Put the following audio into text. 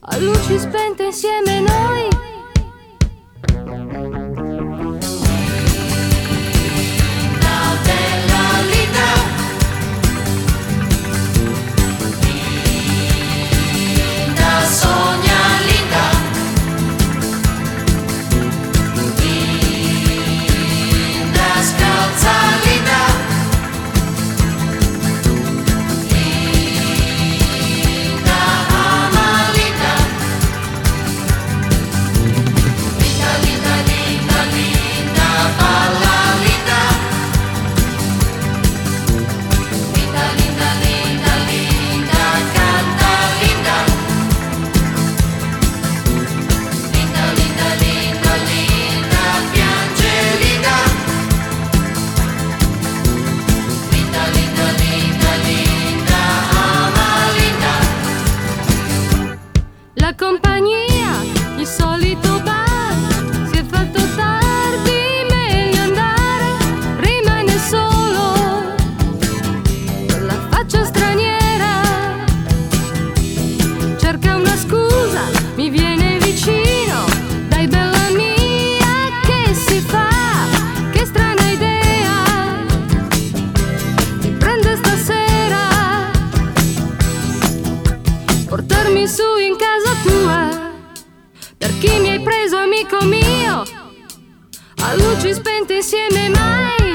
a luci spente insieme noi. La bella Linda, Linda sogna Linda, Linda scalza Linda, Linda ama Linda, Linda, Linda, Linda, Linda balla Linda, Linda, Linda, Linda, Linda canta Linda, Linda, Linda, Linda, Linda piange Linda, Linda, Linda, Linda, Linda ama Linda. La compagnia, il solito bar, si è fatto tardi, meglio andare, rimane solo quella faccia straniera, cerca una scusa, mi viene vicino, dai bella mia, che si fa, che strana idea, ti prende stasera, portarmi su in casa tua, per chi mi hai preso amico mio, a luci spente insieme mai.